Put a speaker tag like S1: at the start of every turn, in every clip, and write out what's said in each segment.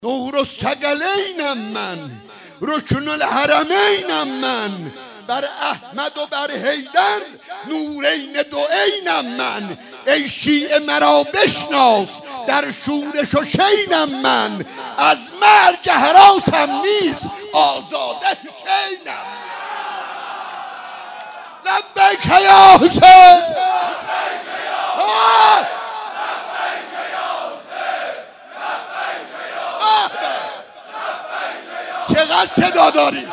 S1: نور الثقلینم من، رکن الحرمینم من، بر احمد و بر حیدر نورین دوئینم من. ای شیعه مرا بشناس در شورش و شینم من، از مرگ هراسم نیست آزاده حسینم. لبیک یا حسین، چقدر صدا داری؟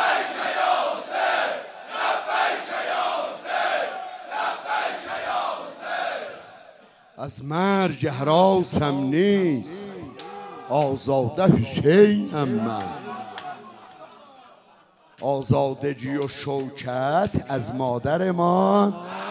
S1: از مرگ هراسم نیست آزاده حسینم من. آزادگی و شوکت از مادر ما.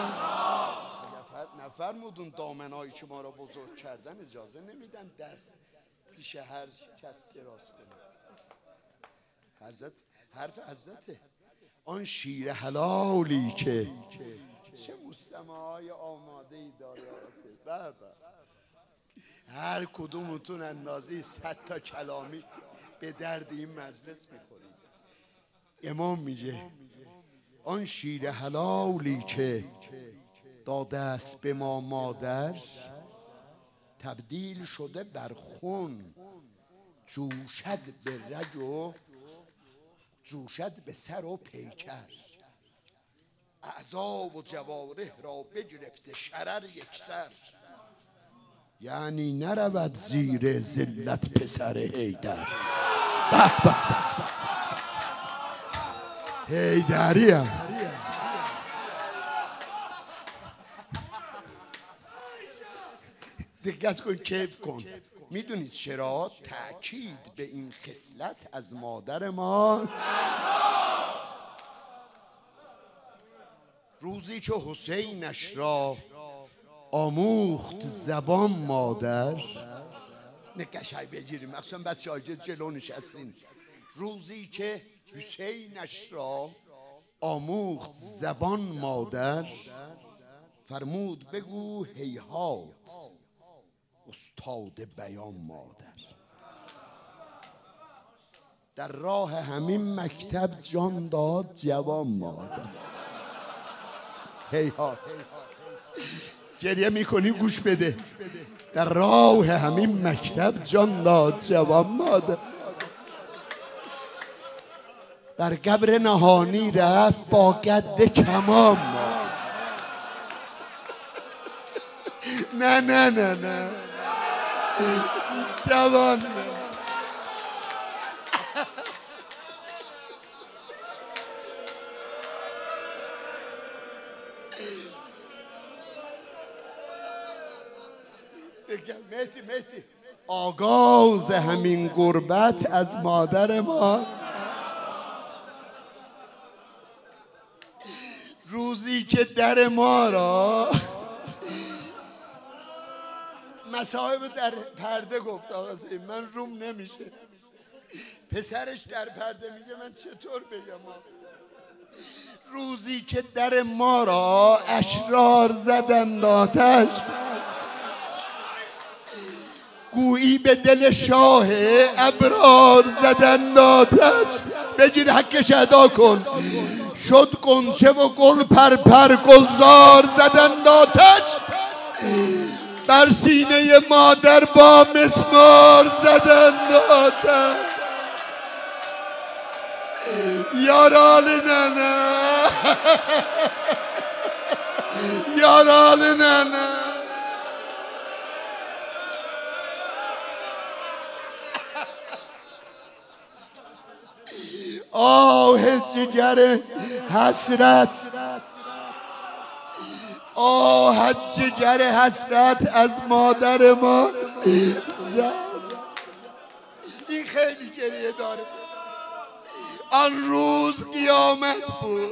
S1: نفرمودون دامنایی که ما را بزرگ کردن اجازه نمیدن دست پیش هر کس دراز کنه. حضرت حرف حضرته. آن شیر حلالی که چه مستمعای آماده ای داره. بابا هر کدومتون اندازه 100 تا کلامی به درد این مجلس میخورید. امام میگه آن شیر حلالی که داده است به ما مادر، تبدیل شده بر خون، جوشد به رگ و جوشد به سر و پیکر، اعضا و جوارح را بگرفته شرر یکسر. یعنی نرود زیر ذلت پسر حیدر. به به حیدریم. دقت کن، کیف کن. میدونید چرا؟ تأکید به این خصلت از مادر ما. روزی که حسینش را آموخت زبان مادر، نکشای بگیریم اصلا بچه های جلو نشستین. روزی که حسینش را آموخت زبان مادر، فرمود بگو هیهات استاد بیان مادر. در راه همین مکتب جان داد جوان مادر. هیهات. گریه میکنی گوش بده. در راه همین مکتب جان داد جوان مادر. در قبر نهانی رفت با قد کمان مادر. نه نه نه نه جوان. مهدی آغاز همین غربت از مادر ما. روزی که در ما را مصاحب در پرده گفت آقا سید من روم نمیشه. پسرش در پرده میگه من چطور بگم. روزی که در ما را اشرار زدند آتش، گویی به دل شاه ابرار زدند آتش. بگیر حقش ادا کن. شد غنچه و گل پرپر گلزار زدند آتش، بر سینه مادر با مسمار زدند آتش. یارال ننه یارال ننه. آه جگر حسرت، آه جگر حسرت از مادر ما زد. این خیلی گریه داره. آن روز قیامت بود.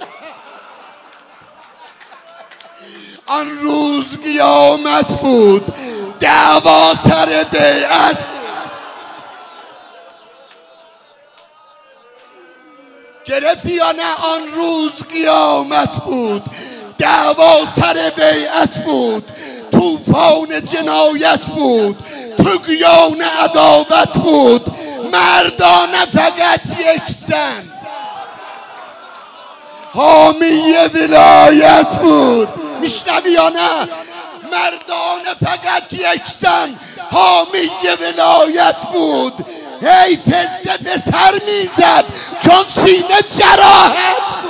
S1: آن روز قیامت بود. دعوا سر بیعت بود. گرفتی یا نه؟ آن روز قیامت بود. دعوا سر بیعت بود. طوفان جنایت بود. طغیان عداوت بود، مردانه فقط یک زن حامی ولایت بود. میشنوی یا نه؟ مردانه فقط یک زن حامی ولایت بود. هی فزه به سر میزد چون سینه جراحت